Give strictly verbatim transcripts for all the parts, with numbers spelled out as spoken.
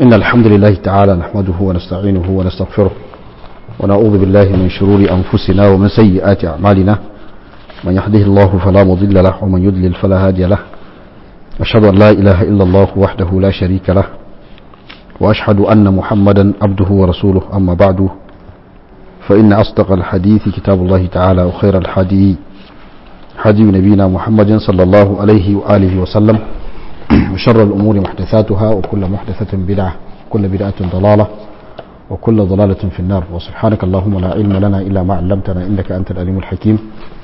إن الحمد لله تعالى نحمده ونستعينه ونستغفره ونعوذ بالله من شرور أنفسنا ومن سيئات أعمالنا من يهده الله فلا مضل له ومن يضلل فلا هادي له أشهد أن لا إله إلا الله وحده لا شريك له وأشهد أن محمدا عبده ورسوله أما بعد فإن أصدق الحديث كتاب الله تعالى وخير الحديث حديث نبينا محمد صلى الله عليه وآله وسلم وشر الأمور محدثاتها وكل محدثة بدعة وكل بدعة ضلالة وكل ضلالة في النار وسبحانك اللهم لا علم لنا إلا ما علمتنا إنك أنت العليم الحكيم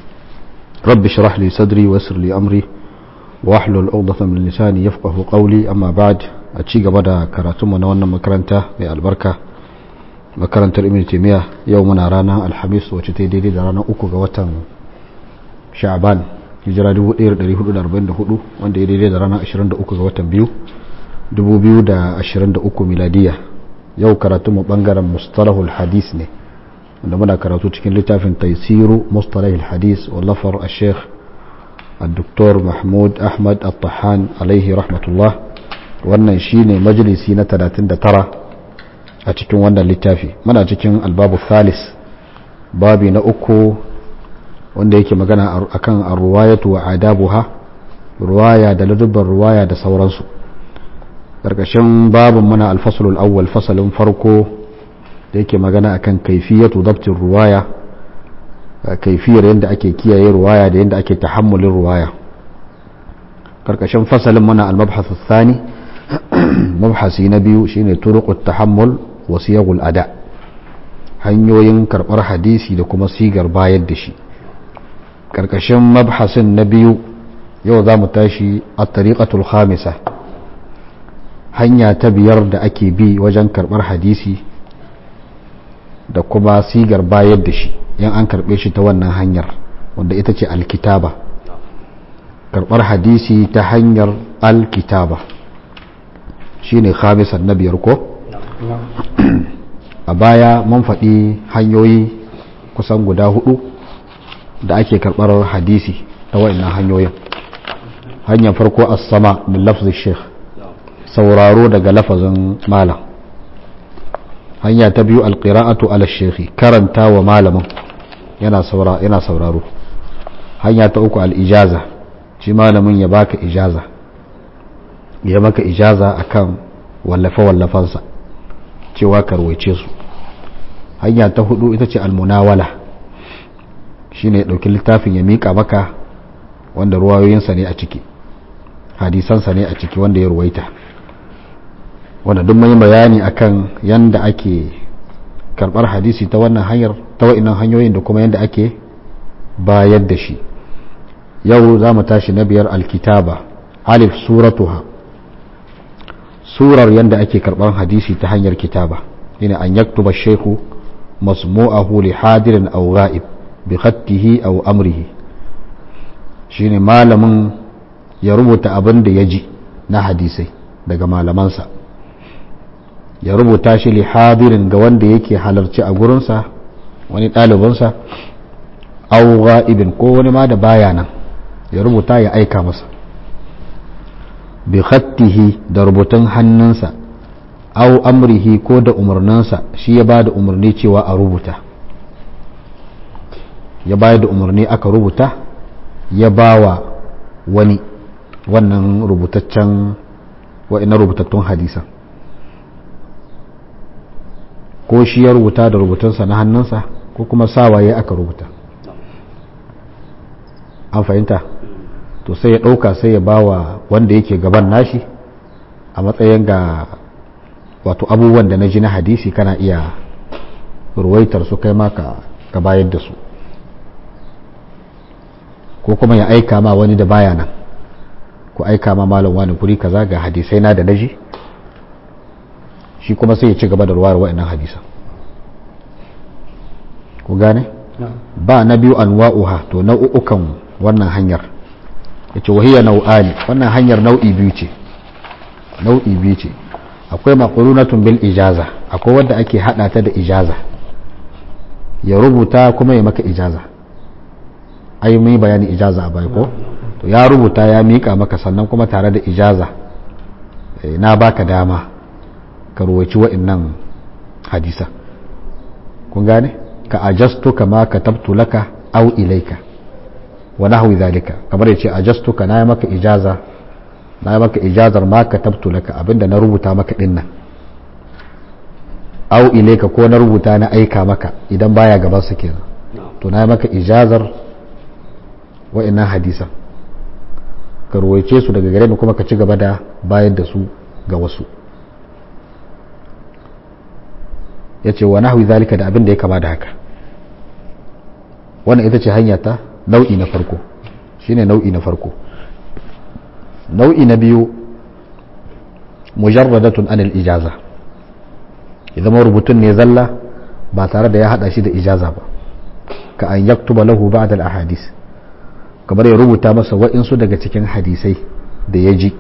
رب اشرح لي صدري ويسر لي أمري واحلل عقدة من لساني يفقه قولي أما بعد أتشيق بدا كراتم ونوانا مكرنته بالبركة makarantar ibn taymiya yau muna rana alhamis wacce ta daidai da ranar uku ga watan sha'ban hijira dubu ɗaya da ɗari hudu da arba'in da hudu wanda ya daidai da ranar ashirin da uku ga watan biyu dubu biyu da ashirin da uku miladiya. Yau karatu mu bangaren mustalahul hadis ne wanda muna karatu cikin littafin taysiru mustalahul hadis wallafar al-sheikh al-doktor mahmud ahmad al-tahan alaihi rahmatullah. Wannan shine majalisi na talatin da tara a cikin wannan littafi. Muna cikin albabu thalis, babi na uku wanda yake magana akan ar-ruwayatu wa adabuha, ruwaya da ladabbar ruwaya da sauransu. Karkashin babin muna al-faslul awwal, fasalin farko da yake magana akan kaifiyatu dabtir ruwaya, kaifiyar yadda ake kiyaye ruwaya da yadda ake tahammulin ruwaya. Karkashin fasalin muna al-mabhath ath-thani, mabhasi na biyu shine turuqut tahammul wa siyagul ada, hanyoyin karbar hadisi da kuma sigar bayar da shi. Karkashin mabhasin na biyu yau za mu tashi at-tariqatul khamisa, hanya ta biyar da ake bi wajen karbar hadisi da kuma sigar bayar da shi yan an karbe shi ta wannan hanyar wanda ita ce alkitaba, karbar hadisi ta hanyar alkitaba shine khamisan na biyar ko. A baya mun faɗi hanyoyi kusan guda hudu da ake karɓar hadisi ta wa'annan hanyoyin. Hanyar farko as-sama min lafzi sheikh, sauraro daga lafazin malam. Hanya ta biyu al-qira'atu ala sheikh, karanta wa malamin yana saura yana sauraro. Hanya ta uku al-ijaza, shi malamin ya baka ijaza, ya maka ijaza akan wallafa wallafansa cewa karwace su. Hanya ta hudu ita ce almunawala, shine ya dauki littafin ya mika maka wanda ruwayoyinsa ne a ciki, hadisansa ne a ciki wanda ya ruwaita, wanda duk mai bayani akan yanda ake karbar hadisi ta wannan hanyar, ta wa'innan hanyoyin da kuma yanda ake bayar da shi. Yau za mu tashi na biyar alkitaba, alif suratuha, surar yanda ake karban hadisi ta hanyar kitaba. Ina an yaktuba shehu masmu'ahu li hadirin aw ghaib bi khattihi aw amrihi, shine malamin ya rubuta abin da ya ji na hadisai daga malamansa, ya rubuta shi li hadirin ga wanda yake halarci a gurinsa, wani ɗalibinsa, aw ghaibin ko wani ma da baya nan, ya rubuta ya aika masa, bi khattihi da rubutun hannunsa, aw amrihi ko da umarninsa, shi ya bada umarni cewa a rubuta, ya bayar da umarni aka rubuta, ya bawa wani wannan rubutaccen wa'ina rubutattun hadisan, ko shi ya rubuta da rubutunsa na hannunsa ko kuma sawaye aka rubuta. An fahimta? To sai ya ɗauka sai ya bawa wanda yake gaban nashi a matsayin ga wato abubuwan da na ji na hadisi kana iya ruwaitar su kai ma ka bayar da su, ko kuma ya aika ma wani da baya nan, ko aika ma malam wani guri kaza ga hadisai na da naji, shi kuma sai ya ci gaba da ruwar wa'annan hadisan. ku gane? Ba na biyu anwa'uha, to nau'ukan wannan hanyar yace wahiya nau'ani, wannan hanyar nau'i biyu ce, nau'i biyu ce. Akwai maqrunatun bil ijaza, akwai wanda ake hada ta da ijaza, ya rubuta kuma ya maka ijaza. Ai mai bayani ijaza a bai ko? To ya rubuta ya mika maka sannan kuma tare da ijaza, na baka dama ka ruwaici wa'annan hadisa. kun gane ka ajastu kama katabtu laka aw ilayka wa nahwi zalika, kamar yace ajastu ka na maka ijaza na maka ijazar ma katabtu laka abinda na rubuta maka dinnan, aw ilayka ko na rubuta na aika maka idan baya gaban su kenan, to na maka ijazar wa'annan hadisan ka ruwaice su daga gare ni kuma ka ci gaba da bayar da su ga wasu. ya ce wa nahwi zalika da abin da ya kama da haka. wannan ita ce hanya ta nau'i na farko, shine nau'i na farko. nau'i na biyu mujarradatun anil ijaza, idan rubutun ne zalla ba tare da ya hada shi da ijaza ba, ka an yaktuba lahu ba'da al ahadith, kamar ya rubuta masa wa'insu daga cikin hadisai da ya ji,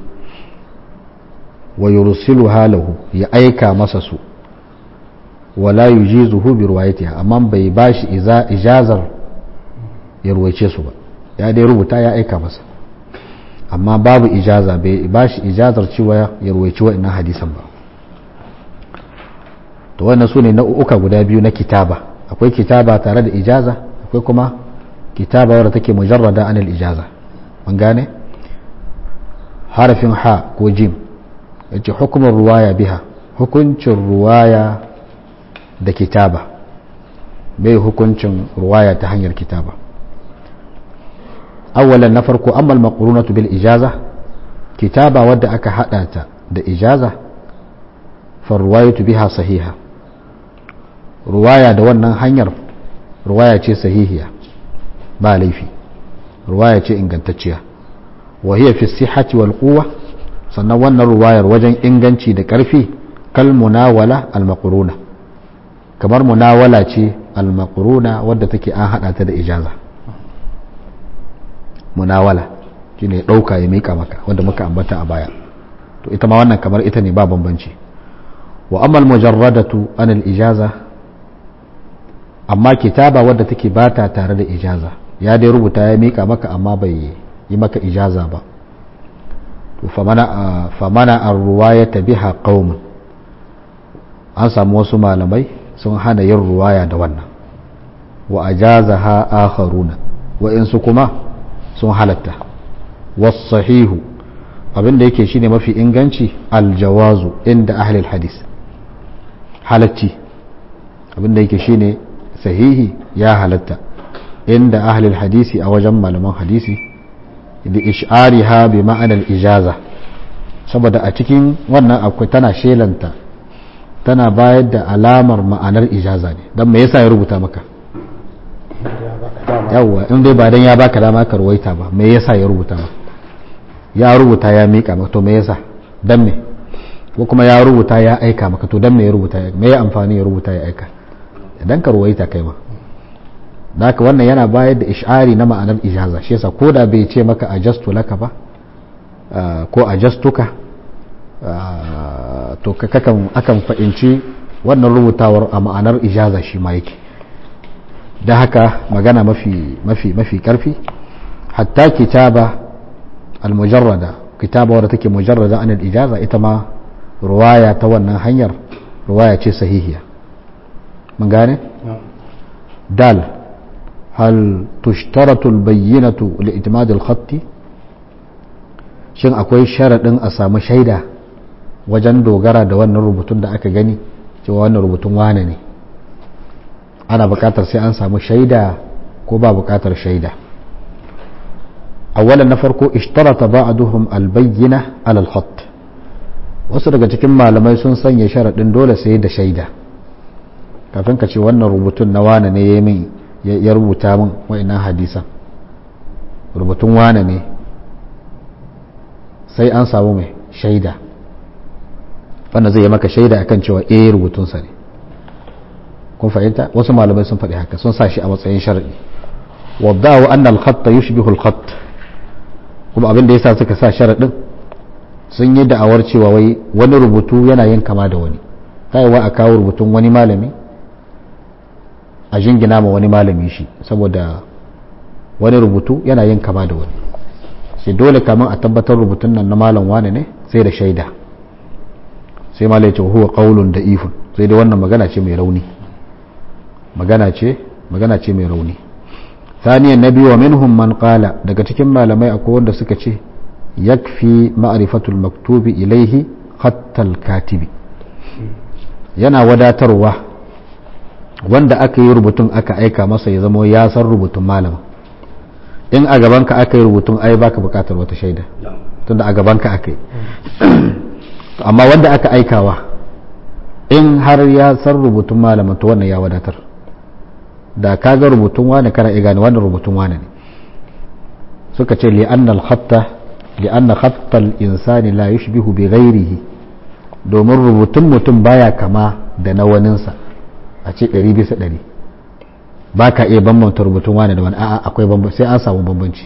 wa yursiluha lahu, ya aika masa su, wala yujizuhu bi riwayatiha, amma bai bashi ijazar ya ruwaice su ba, ya dai rubuta ya aika masa amma babu ijaza, bai bashi ijazar cewa ya ruwaici wa'annan hadisan ba. to wannan su ne nau'uka guda biyu na kitaba, akwai kitaba tare da ijaza, akwai kuma kitaba wadda take mujarrada anil ijaza. mun gane harafin ha ko jim yace hukumar ruwaya biha, hukuncin ruwaya da kitaba, bai hukuncin ruwaya ta hanyar kitaba. awalan na farko amma al-maqrunatu bil ijaza, kitaba wadda aka hada ta da ijaza, fa ruwayatu biha sahiha, ruwaya da wannan hanyar ruwaya ce sahihiya ba laifi, ruwaya ce ingantacciya. wa hiya fi sihhati wal quwwa, sannan wannan ruwayar wajen inganci da karfi kal munawala al maqruna, kamar munawala ce al maqruna wadda take an hada ta da ijaza. munawala shine ya dauka ya mika maka, wanda muka ambata a baya, to ita ma wannan kamar ita ne ba bambanci. wa amma al mujarradatu an al ijaza, amma kitaba wadda take bata tare da ijaza, ya dai rubuta ya mika maka amma bai yi maka ijaza ba, to famana famana ar-ruwayata biha qaumun, an samu wasu malamai sun hana yin ruwaya da wannan. wa ajazaha akharuna, wa insu kuma sun halatta. was sahihu, abinda yake shine mafi inganci aljawazu inda ahli al-hadis, halatti abinda yake shine sahihi ya halatta inda ahli al-hadisi, a wajen malaman hadisi, da ish'ariha bi ma'anar ijaza, saboda a cikin wannan akwai tana shelanta, tana bayar da alamar ma'anar ijaza ne. don me yasa ya rubuta maka? yawwa, in dai ba dan ya baka dama ka ruwaita ba, me yasa ya rubuta maka? ya rubuta ya mika maka, to me yasa? dan me? ko kuma ya rubuta ya aika maka, to dan me ya rubuta? me ya amfani ya rubuta ya aika? dan ka ruwaita kai ma. da haka wannan yana bayar da ish'ari na ma'anar ijaza, shi yasa ko da bai ce maka ajastu laka ba ko ajastuka, to kakan akan fahimci wannan rubutawar a ma'anar ijaza shi ma yake. da haka magana mafi mafi mafi karfi, hatta kitaba al-mujarrada, kitaba wadda take mujarrada an al-ijaza, ita ma ruwaya ta wannan hanyar ruwaya ce sahihiya. mun gane? dal hal tushtaratu al-bayyinatu li itmad al-khatti, shin akwai sharadin a samu shaida wajen dogara da wannan rubutun da aka gani cewa wannan rubutun wane ne? ana bukatar sai an samu shaida ko ba bukatar shaida? awalan na farko, ishtarata ba'duhum al-bayyina ala al-khatt, wasu daga cikin malamai sun sanya sharadin dole sai da shaida kafin ka ce wannan rubutun na wane ne ya min ya rubuta min wa'annan hadisan, rubutun wane ne, sai an samu mai shaida wanda zai yi maka shaida akan cewa eh rubutunsa ne. kun fahimta? wasu malamai sun faɗi haka, sun sa shi a matsayin sharadi. wadda'u anna al-khatt yushbihu al-khatt, kuma abin da yasa suka sa sharadin, sun yi da'awar cewa wai wani rubutu yana yin kama da wani, kaiwa a kawo rubutun wani malami a jingina ma wani malami shi, saboda wani rubutu yana yin kama da wani, sai dole kamun a tabbatar rubutun nan na malam wane ne sai da shaida, sai ma lai ce huwa qaulun da'ifun, sai dai wannan magana ce mai rauni, magana ce magana ce mai rauni. Thaniyan nabi wa minhum man qala, daga cikin malamai akwai wanda suka ce yakfi ma'rifatul maktubi ilaihi hatta al-katibi, yana wadatarwa wanda aka yi rubutun aka aika masa ya zama ya san rubutun malamin. In a gabanka aka yi rubutun ai baka bukatar wata shaida tunda a gabanka aka yi amma wanda aka aikawa in har ya san rubutun malamin to wannan ya wadatar. da ka ga rubutun wani kana iya gane wannan rubutun wani ne. suka ce li'anna al-khatta li'anna khatta al-insani la yushbihu bi ghayrihi, domin rubutun mutum baya kama da na waninsa a ce ɗari bisa ɗari, ba ka iya bambanta rubutun wani da wani, a'a akwai bambanci, sai an samu bambanci.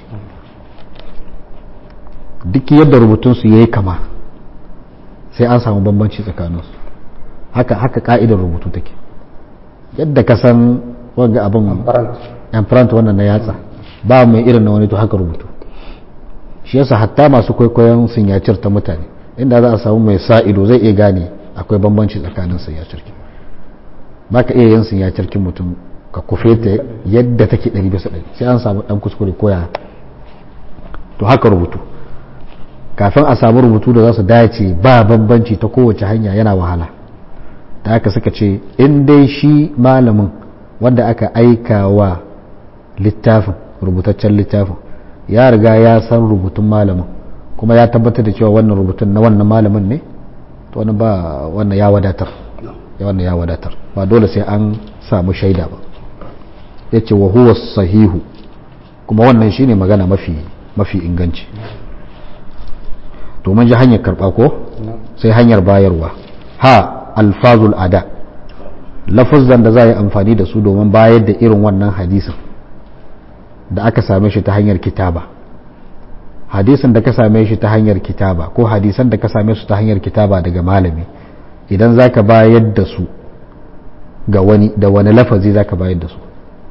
duk yadda rubutunsu ya yi kama sai an samu bambanci tsakaninsu. haka haka ka'idar rubutu take. yadda ka san wanga abin imprint wannan na yatsa ba mai irin na wani, to haka rubutu. shi yasa hatta masu kwaikwayon sinyacir ta mutane, inda za a samu mai sa ido zai iya gane akwai bambanci tsakanin sinyacir. ba ka iya yin sinyacir kin mutum ka kufe ta yadda take ɗari bisa ɗari, sai an samu ɗan kuskure koya. to haka rubutu, kafin a samu rubutu da za su dace ba bambanci ta kowace hanya yana wahala. da haka suka ce in dai shi malamin wanda aka aika wa littafin, rubutaccen littafin, ya riga ya san rubutun malamin kuma ya tabbatar da cewa wannan rubutun na wannan malamin ne, to wannan ba wannan ya wadatar, ya wannan ya wadatar, ba dole sai an samu shaida ba. yace wa huwa sahihu, kuma wannan shine magana mafi mafi inganci. to mun ji hanyar karba ko, sai hanyar bayarwa. ha alfazul ada, lafazan da za a yi amfani da su domin bayar da irin wannan hadisin da aka same shi ta hanyar kitaba. hadisin da ka same shi ta hanyar kitaba ko hadisan da ka same su ta hanyar kitaba daga malami, idan za ka bayar da su ga wani, da wani lafazi za ka bayar da su.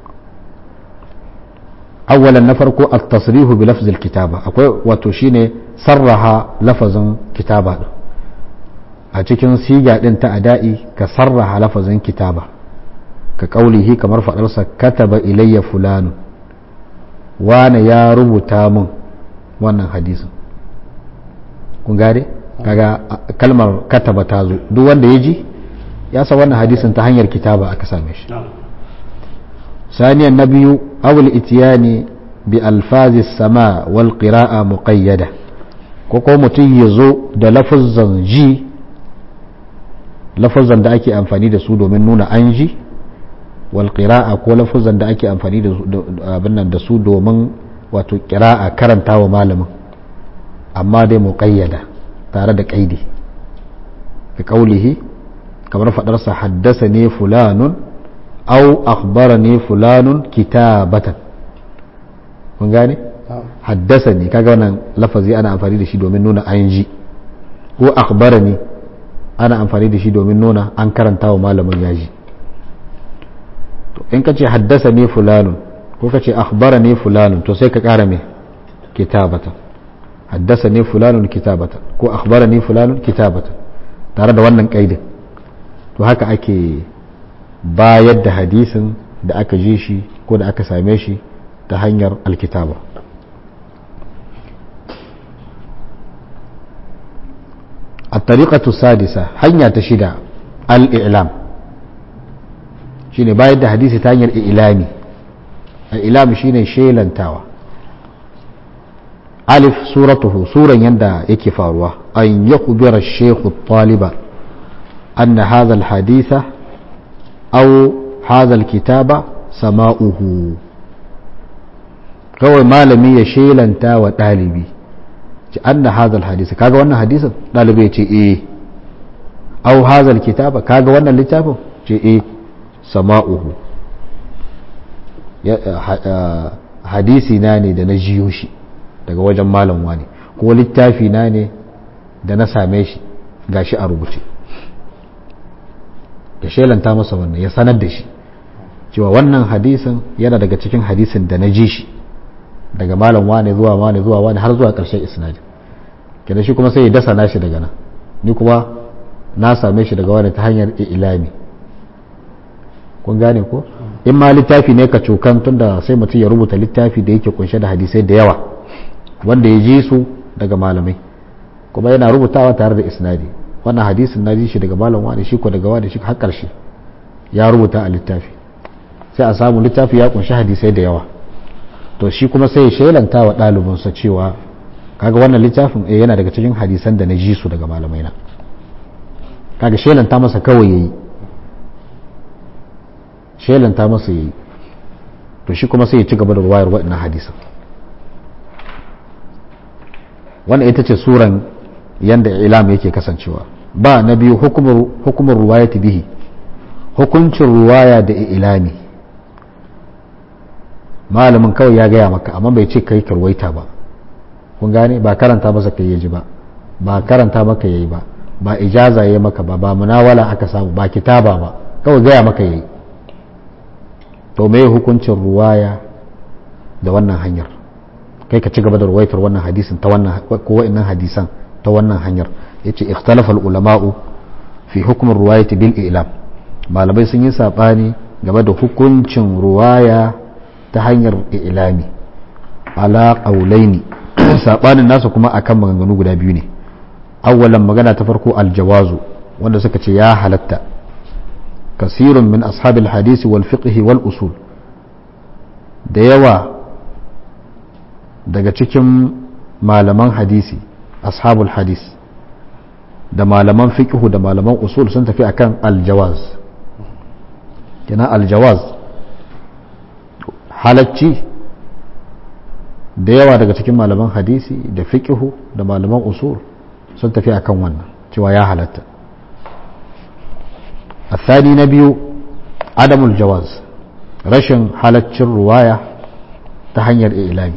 awwalan na farko at-tasrihu bi lafzil kitaba, akwai wato shine sarraha lafazin kitaba din a cikin siga din ta ada'i, ka sarraha lafazin kitaba ka kaulihi, kamar fadarsa kataba ilayya fulanu, wane ya rubuta mun wannan hadisin. kun gane kaga kalmar kataba ta zo, duk wanda ya ji ya san wannan hadisin ta hanyar kitaba aka same shi. ثانيا النبي أو الإتيان بألفاظ السماء والقراءة مقيدة، كوكو متيزو دا لفظا جي، لفظا دا أكي أنفاني دا سودو من نون أنجي، والقراءة كو لفظا دا أكي أنفاني دا سودو من واتو قراءة كرنتا ومالما، أما دي مقيدة تارد كأيدي كقوله كما رفع درس حدثني فلان أو أخبرني فلان كتابة. kun gane haddasani, kaga wannan lafazi ana amfani da shi domin nuna an ji, ko akhbarani ana amfani da shi domin nuna an karanta wa malamin ya ji. to in kace haddasani fulanun ko kace akhbarani fulanun, to sai ka kara me kitabata, haddasani fulanun kitabata ko akhbarani fulanun kitabata, tare da wannan kaidin. to haka ake bayar da hadisin da aka ji shi ko da aka same shi ta hanyar alkitaba. الطريقة السادسة hanya ta shida al-i'lam, shine bayar da hadisi ta hanyar ilami. al-ilam shine shelantawa. alif suratuhu, suran yanda yake faruwa, an yakhbira ash-shaykh at-taliba anna hadha al-haditha aw hadha al-kitaba sama'uhu. kawai malami ya shelanta wa ɗalibi ci anna hadha al-hadith, kaga wannan hadisin, ɗalibi ya ce eh, aw hadha al-kitaba, kaga wannan littafin, ce eh, sama'uhu, hadisi na ne da na jiyo shi daga wajen malam wani, ko littafi na ne da na same shi gashi a rubuce. ya shelanta masa wannan, ya sanar da shi cewa wannan hadisin yana daga cikin hadisin da na ji shi daga malam wane zuwa wane zuwa wane har zuwa ƙarshen isnadin. kenan shi kuma sai ya dasa nashi daga nan, ni kuma na same shi daga wani ta hanyar ilami. kun gane ko in ma littafi ne ka cokan tunda sai mutum ya rubuta littafi da yake kunshe da hadisai da yawa wanda ya ji su daga malamai kuma yana rubutawa tare da isnadi, wannan hadisin na ji shi daga malam wani, shi ko daga wani, shi har karshe ya rubuta a littafi, sai a samu littafi ya kunshi hadisai da yawa. To shi kuma sai ya shelanta wa ɗalibinsa cewa kaga wannan littafin eh yana daga cikin hadisan da na ji su daga malamai na, kaga shelanta masa kawai yayi shelanta masa yayi to shi kuma sai ya ci gaba da ruwayar waɗannan hadisan. wannan ita ce suran yanda ilam yake kasancewa. ba na biyu hukumar ruwayati bihi, hukuncin ruwaya da ilami. malamin kawai ya gaya maka amma bai ce kai karwaita ba, kun gane, ba karanta masa kai yaji ba, ba karanta maka yayi ba, ba ijaza yayi maka ba, ba munawala aka samu, ba kitaba ba, kawai gaya maka yayi. to me hukuncin ruwaya da wannan hanyar, kai ka ci gaba da ruwaitar wannan hadisin ta wannan ko wa'annan hadisan ta wannan hanyar. yace ikhtalafa al-ulama'u fi hukm ar-ruwayati bil i'lam, malamai sun yi sabani game da hukuncin ruwaya ta hanyar ilami ala qaulaini. sabanin nasu kuma akan maganganu guda biyu ne. awwalan magana ta farko aljawazu, wanda suka ce ya halatta. kasirun min ashabil hadisi wal fiqh wal usul, da yawa daga cikin malaman hadisi ashabul hadis da malaman fiqh da malaman usul sun tafi akan aljawaz. kina aljawaz halacci, da yawa daga cikin malaman hadisi da fiqhu da malaman usul sun tafi akan wannan cewa ya halatta. الثاني نبي عدم الجواز، rashin halaccin ruwaya ta hanyar ilami.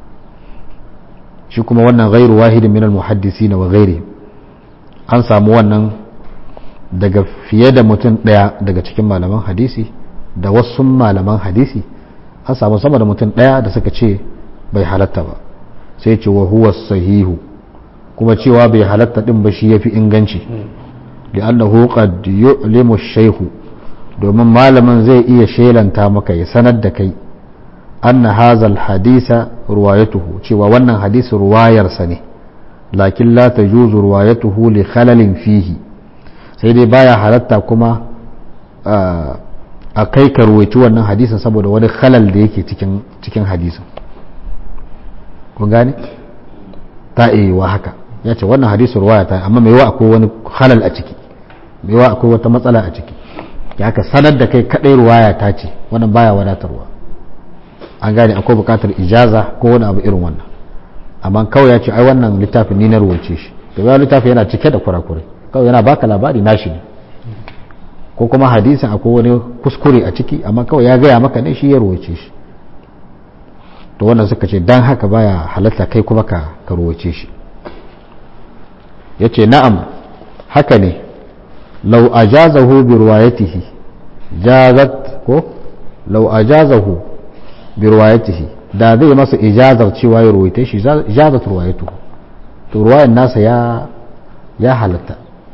shi kuma wannan ghairu wahidin min al-muhaddisin wa ghairihim, an samu wannan daga fiye da mutum daya daga cikin malaman hadisi da wasu malaman hadisi, an samu sama da mutum daya da suka ce bai halatta ba. sai ce wa huwa sahihu, kuma cewa bai halatta din ba shi yafi inganci. li'annahu qad yu'limu ash-shaykhu, domin malamin zai iya shelanta maka ya sanar da kai anna hadha al-hadisa ruwayatuhu, cewa wannan hadisi ruwayarsa ne, lakin la tajuzu ruwayatuhu li khalalin fihi, sai dai baya halatta kuma a kai ka ruwaici wannan hadisin saboda wani khalal da yake cikin cikin hadisin. kun gane, ta wa haka ya ce wannan hadisin ruwaya ta, amma mai yawa akwai wani khalal a ciki, mai yawa akwai wata matsala a ciki, ya ka sanar da kai kadai ruwaya ta ce, wannan baya wadatarwa. an gane, akwai bukatar ijaza ko wani abu irin wannan. amma kawai ya ce ai wannan littafin ni na ruwace shi, to ya littafin yana cike da kurakurai, kawai yana baka labari nashi ne, ko kuma hadisin akwai wani kuskure a ciki amma kawai ya gaya maka ne shi ya ruwace shi. to wannan suka ce dan haka baya halatta kai kuma ka ka ruwace shi. yace na'am haka ne, law ajazahu bi riwayatihi jazat, ko law ajazahu bi riwayatihi, da zai masa ijazar cewa ya ruwaite shi, ijazat riwayatu, to ruwayan nasa ya ya halatta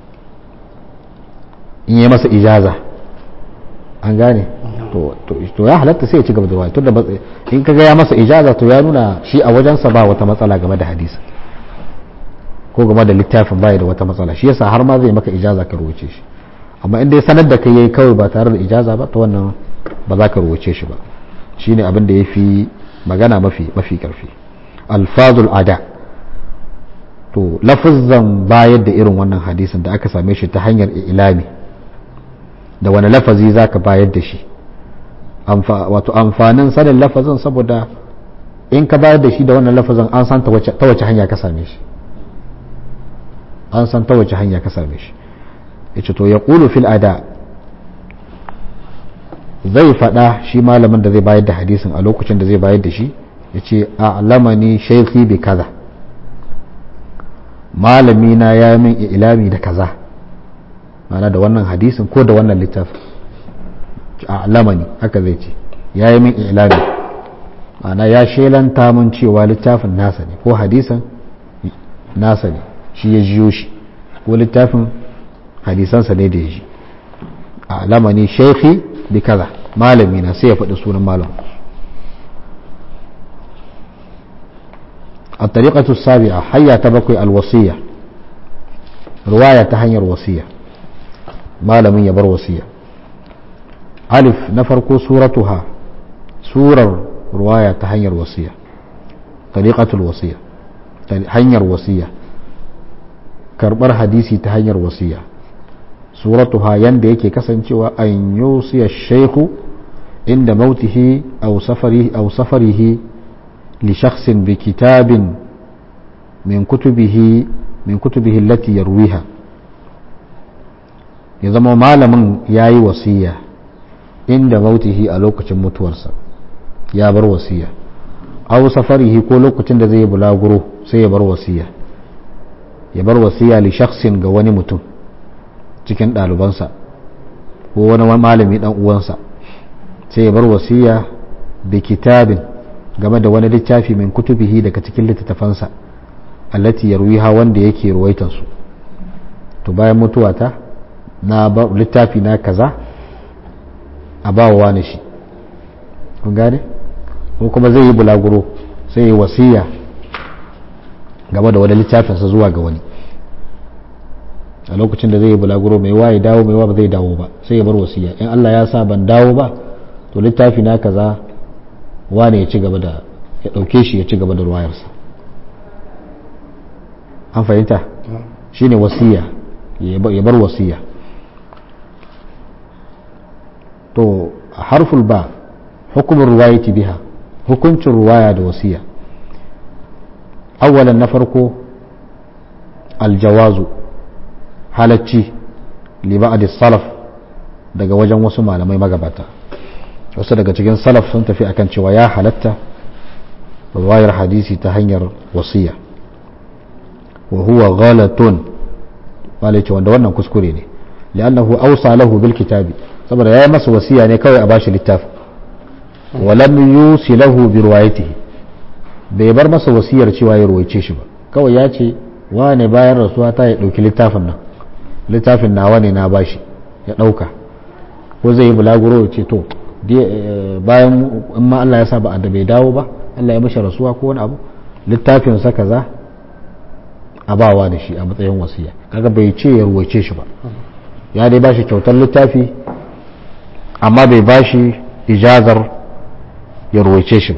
in yi masa ijaza. an gane, to to ya halatta sai ya ci gaba da ruwaya, tunda in kaga ya masa ijaza to ya nuna shi a wajensa ba wata matsala game da hadisi ko game da littafin, bai da wata matsala, shi yasa har ma zai maka ijaza ka ruwace shi. amma in dai sanar da kai yayi kawai ba tare da ijaza ba, to wannan ba za ka ruwace shi ba. shine abin da yafi magana mafi mafi karfi. alfazul ada, to lafazan bayar da irin wannan hadisin da aka same shi ta hanyar ilami, da wani lafazi zaka bayar da shi. wato amfanin sanin lafazin, saboda in ka bayar da shi da wannan lafazin an san ta wace hanya ka same shi, an san ta wace hanya ka same shi. yace to ya qulu fil ada, zai fada shi malamin da zai bayar da hadisin a lokacin da zai bayar da shi, yace a'lamani shaykhi bi kaza, malami na ya min ilami da kaza, ma'ana da wannan hadisin ko da wannan littafin. a'lamani haka zai ce, ya yi min ilami, ma'ana ya shelanta mun cewa littafin nasa ne ko hadisin nasa ne, shi ya jiyo shi, ko littafin hadisansa ne da ya ji alamani shaykhi bi kaza malami na sai ya faɗi sunan malam. الطريقة السابعة حيا تبقي الوصية رواية تهنير وصية ما لم يبر وصية ألف نفرق سورتها سورة رواية تهنير وصية طريقة الوصية هنير وصية كربر حديثي تهنير وصية سورتها ينديك كسنشوى أن يوصي الشيخ عند موته أو سفره أو سفره لشخص بكتاب من كتبه من كتبه التي يرويها إذا ما معلم ياي وصية عند موته ألوكة متورسة يا بر وصية أو سفره كولوكة زي بلاغرو سي بر وصية ya bar wasiya li shakhsin ga wani mutum cikin ɗalibansa ko wani malami dan uwansa sai ya bar wasiya bi kitabin game da wani littafi min kutubihi daga cikin littattafansa allati yarwiha wanda yake ruwaitan su to bayan mutuwata na ba littafi na kaza a bawa wani shi kun gane ko kuma zai yi bulaguro sai ya wasiya game da wani littafinsa zuwa ga wani a lokacin da zai yi bulaguro mai waye dawo mai wa ba zai dawo ba sai ya bar wasiya in Allah ya sa ban dawo ba to littafi na kaza wane ya ci gaba da ya dauke shi ya ci gaba da ruwayarsa an fahimta shine wasiya ya bar wasiya to harful ba hukumin ruwayati biha hukuncin ruwaya da wasiya awalan na farko aljawazu halacci liba'adi salaf daga wajen wasu malamai magabata wasu daga cikin salaf sun tafi akan cewa ya halatta ruwayar hadisi ta hanyar wasiya wa huwa ghalatun walace wanda wannan kuskure ne li'annahu awsa lahu bil kitabi saboda yayi masa wasiya ne kawai a bashi littafi wa lam yusi lahu bi riwayatihi bai bar masa wasiyar cewa ya ruwaice shi ba kawai ya ce wane bayan rasuwa ta ya dauki littafin nan littafin nawa ne na bashi ya dauka ko zai yi bulaguro ya ce to bayan in ma Allah ya sa ba da bai dawo ba Allah ya mishi rasuwa ko wani abu littafin sa kaza a bawa da shi a matsayin wasiya kaga bai ce ya ruwaice shi ba ya dai bashi kyautar littafi amma bai bashi ijazar ya ruwaice shi ba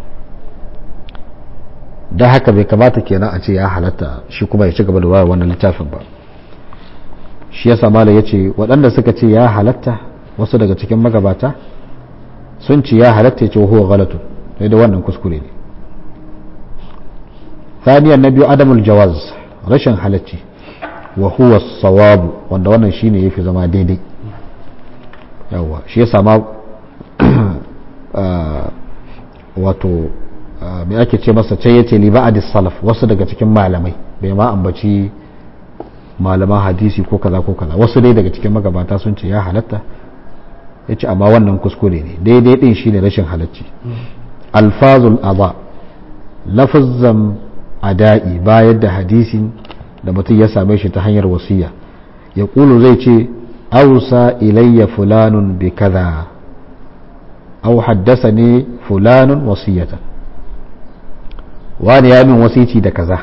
da haka bai kamata kenan a ce ya halatta shi kuma ya ci gaba da wayar wannan littafin ba shi yasa malam yace waɗanda suka ce ya halatta wasu daga cikin magabata sun ce ya halatta yace huwa ghalatu sai da wannan kuskure ne thaniyan na biyu adamul jawaz rashin halacci wa huwa sawabu wanda wannan shine yafi zama daidai yawa shi yasa ma wato mai ake ce masa ce yace li ba'dis salaf wasu daga cikin malamai bai ma ambaci malaman hadisi ko kaza ko kaza wasu dai daga cikin magabata sun ce ya halatta yace amma wannan kuskure ne daidai din shine rashin halacci alfazul adha lafazan ada'i bayar da hadisin da mutum ya same shi ta hanyar wasiya ya kulu zai ce ausa ilayya fulanun bi kaza aw haddathani fulanun wasiyatan wani ya min wasici da kaza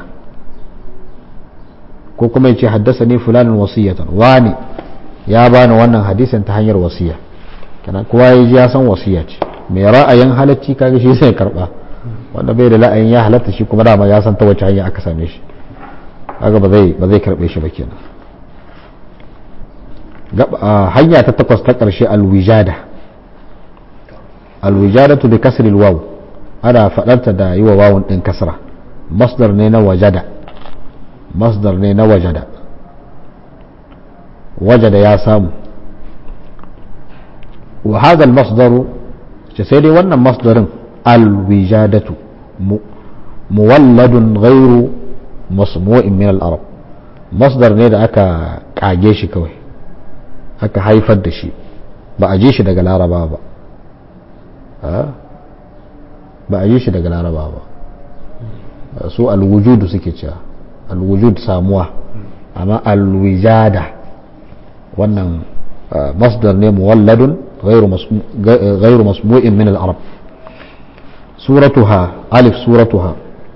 ko kuma ya ce haddasa ne fulanin wasiyatan wani ya bani wannan hadisin ta hanyar wasiya kana kowa ya ji ya san wasiya ce mai ra'ayin halacci kaga shi sai karba wanda bai da ra'ayin ya halatta shi kuma dama ya san ta wace hanya aka same shi kaga ba zai ba zai karbe shi ba kenan hanya ta takwas ta karshe alwijada alwijadatu bi kasri alwaw ana faɗarta da yi wa wawun ɗin kasra masdar ne na wajada masdar ne na wajada wajada ya samu wa hadha al-masdaru sai dai wannan masdarin al-wijadatu muwalladun ghairu masmu'in min al-arab masdar ne da aka kage shi kawai aka haifar da shi ba a ji shi daga laraba ba ba a yi shi daga laraba ba su alwujudu suke cewa alwujud samuwa amma alwijada wannan masdar ne muwalladun ghairu masmu'in min al-arab. suratuha alif suratuha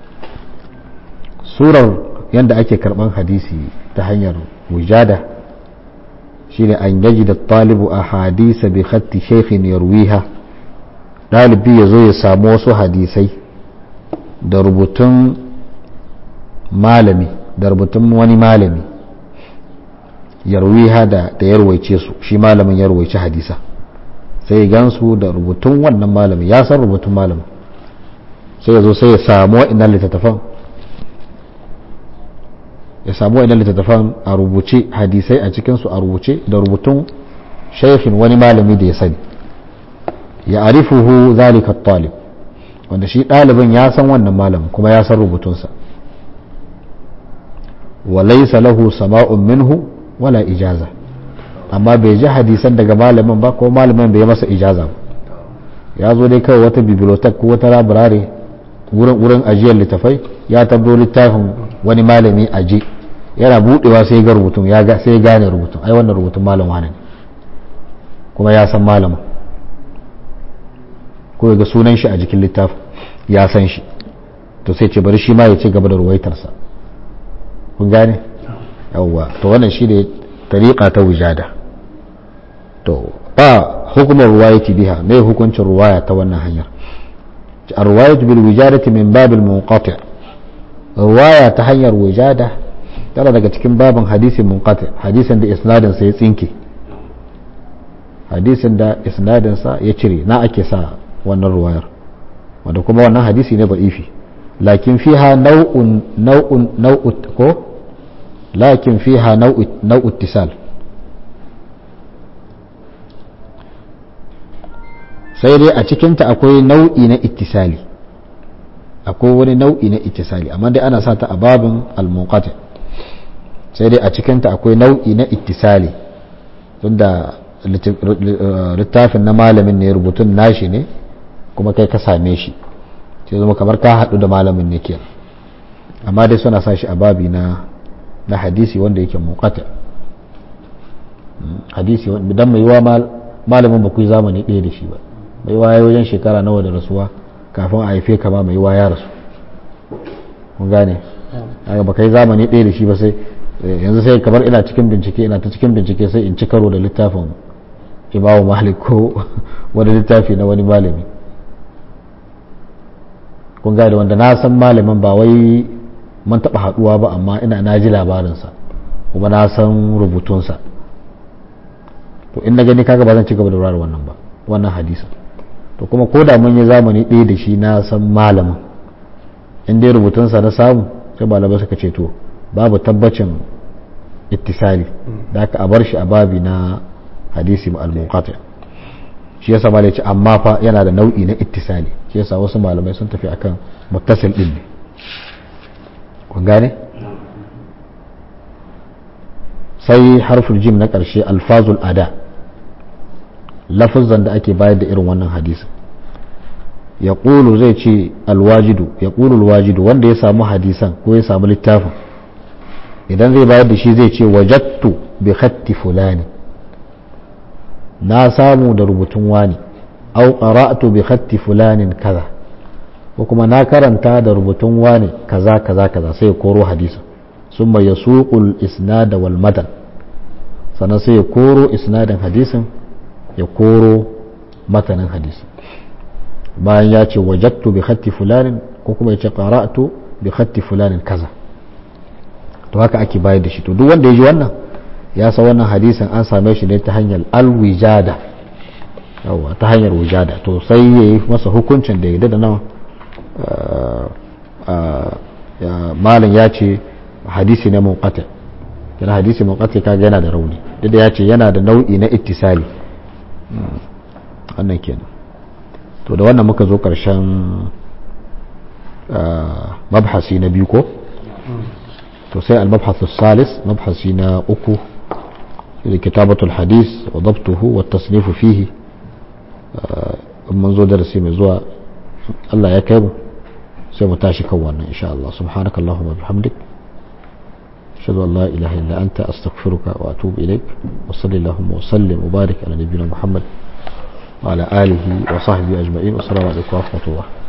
surar yanda ake karban hadisi ta hanyar wujada shine an yajida talibu ahadisa bi khatti shaykhin yarwiha, dalibi yazo ya samu wasu hadisai da rubutun malami da rubutun wani malami yarwiha da da yarwaice su, shi malamin yarwaice hadisa sai ya gansu da rubutun wannan malami, ya san rubutun malamin sai ya zo sai ya samu wa'innan littattafan ya samu wa'innan littattafan a rubuce, hadisai a cikinsu a rubuce da rubutun shaykhin wani malami da ya sani, ya arifuhu zalika talib, wanda shi ɗalibin ya san wannan malamin kuma ya san rubutunsa, wa laysa lahu sama'un minhu wala ijaza, amma bai ji hadisan daga malamin ba ko malamin bai masa ijaza ba, ya zo dai kawai wata bibliotek ko wata labarare wurin wurin ajiyar littafai ya tabbo littafin wani malami aje, yana budewa sai ga rubutun ya ga sai ya gane rubutun, ai wannan rubutun malam wani ne kuma ya san malamin, ko ga sunan shi a jikin littafin ya san shi, to sai ce bari shi ma ya ci gaba da ruwaitarsa. kun gane yawwa, to wannan shi ne tariqa ta wujada. to ba hukumar ruwayati biha, mai hukuncin ruwaya ta wannan hanyar. ar-ruwayatu bil wijadati min babil munqati, ruwaya ta hanyar wujada tana daga cikin babin hadisin munqati, hadisin da isnadin sa ya tsinke, hadisin da isnadin sa ya cire, na ake sa wannan ruwayar, wanda kuma wannan hadisi ne da'ifi, lakin fiha nau'un nau'un nau'u ko lakin fiha nau'u nau'u ittisal, sai dai a cikinta akwai nau'i na ittisali, akwai wani nau'i na ittisali, amma dai ana sa ta a babin al-munqati, sai dai a cikinta akwai nau'i na ittisali, tunda littafin na malamin ne, rubutun nashi ne kuma kai ka same shi, sai zama kamar ka haɗu da malamin ne kenan, amma dai suna sa shi a babi na na hadisi wanda yake munqati, hadisi dan mai yiwa malamin ba ku yi zamani ɗaya da shi ba, mai waye wajen shekara nawa da rasuwa kafin a haife ka ba mai waye ya rasu, kun gane daga ba kai zamani ɗaya da shi ba, sai yanzu sai kamar ina cikin bincike ina ta cikin bincike sai in ci karo da littafin Imamu Malik ko wani littafi na wani malami, kun gane wanda na san malamin ba wai man taɓa haɗuwa ba, amma ina na ji labarinsa kuma na san rubutunsa, to in na gani kaga ba zan ci gaba da wurare wannan ba wannan hadisin, to kuma ko da mun yi zamani ɗaya da shi na san malamin, in dai rubutunsa na samu sai malamai suka ce to babu tabbacin ittisali, da aka a bar shi a babi na hadisi al-munqati. shi yasa malai ce amma fa yana da nau'i na ittisali, shi yasa wasu malamai sun tafi akan muttasil din ne, kun gane. sai harful jim na ƙarshe alfazul ada, lafazan da ake bayar da irin wannan hadisin. ya ƙulu zai ce alwajidu, ya ƙulu alwajidu wanda ya samu hadisan ko ya samu littafin, idan zai bayar da shi zai ce wajattu bi khatti fulani, na samu da rubutun wani, au qara'tu bi khatti fulanin kaza, ko kuma na karanta da rubutun wani kaza kaza kaza, sai ya koro hadisin. summa yasuqul isnad wal matan, sannan sai ya koro isnadin hadisin ya koro matanin hadisin, bayan ya ce wajattu bi khatti fulanin ko kuma ya ce qara'tu bi khatti fulanin kaza. to haka ake bayar da shi. to duk wanda ya ji wannan ya san wannan hadisin an same shi ne ta hanyar alwijada, yawa ta hanyar wijada, to sai ya yi masa hukuncin da ya da nan malam ya ce hadisi ne munqati, yana hadisi munqati kaga yana da rauni, duk da ya ce yana da nau'i na ittisali, wannan kenan. to da wannan muka zo karshen mabhasi na biyu ko, to sai al-mabhasu salis, mabhasi na uku, kitabatul hadis wa dabtuhu wa tasnifu fihi. mun zo darasi mai zuwa Allah ya kai mu sai mu tashi kan wannan insha Allah. subhanakallahumma bihamdik ashhadu an la ilaha illa anta astaghfiruka wa atubu ilaik wa sallallahu wa sallim wa barik ala nabiyyina Muhammad wa ala alihi wa sahbihi ajma'in. Assalamu alaikum wa rahmatullah.